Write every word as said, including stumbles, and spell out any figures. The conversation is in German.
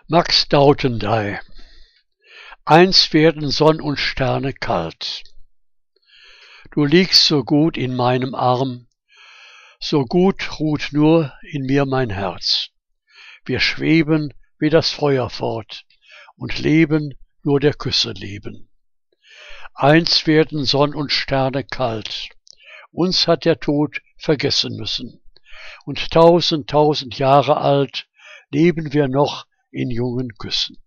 Max Dautendey. Einst werden Sonn und Sterne kalt. Du liegst so gut in meinem Arm, so gut ruht nur in mir mein Herz. Wir schweben wie das Feuer fort und leben nur der Küsse leben. Einst werden Sonn und Sterne kalt, uns hat der Tod vergessen müssen, und tausend, tausend Jahre alt leben wir noch in jungen Küssen.